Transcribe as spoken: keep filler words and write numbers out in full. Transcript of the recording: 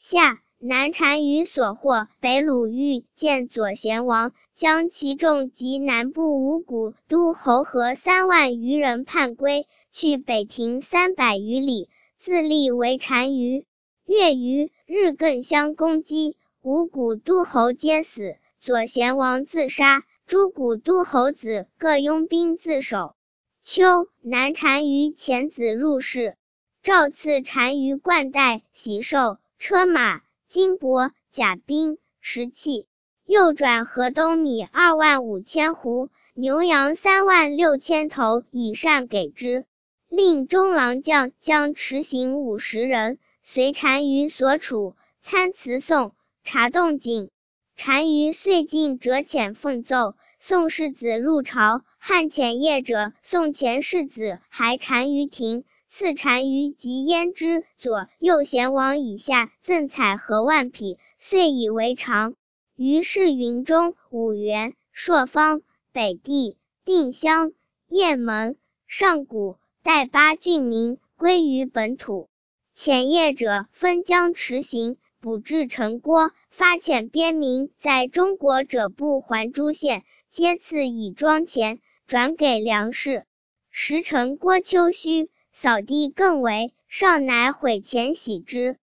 下，南单于所获北鲁豫见左贤王，将其众及南部五谷都侯和三万余人叛归，去北庭三百余里，自立为单于。月余，日艮相攻击，五谷都侯皆死，左贤王自杀，诸谷都侯子各拥兵自守。秋，南单于遣子入室，诏赐单于冠带、喜寿、车马、金帛、甲兵、石器，又转河东米二万五千斛，牛羊三万六千头以善给之。令中郎将将持行五十人，随单于所处，参辞宋，察动静。单于遂进折遣奉奏，宋世子入朝，汉遣谒者，宋前世子还单于庭，赐单于及焉之左右贤王以下赠彩和万匹，遂以为常。于是云中、五原、朔方、北地、定襄、雁门、上谷、代八郡民归于本土。遣谒者分疆持行，补至城郭，发遣边民在中国者不还诸县，皆赐以庄钱，转给粮食。时城郭丘墟，扫地更为，上乃毁钱徙之。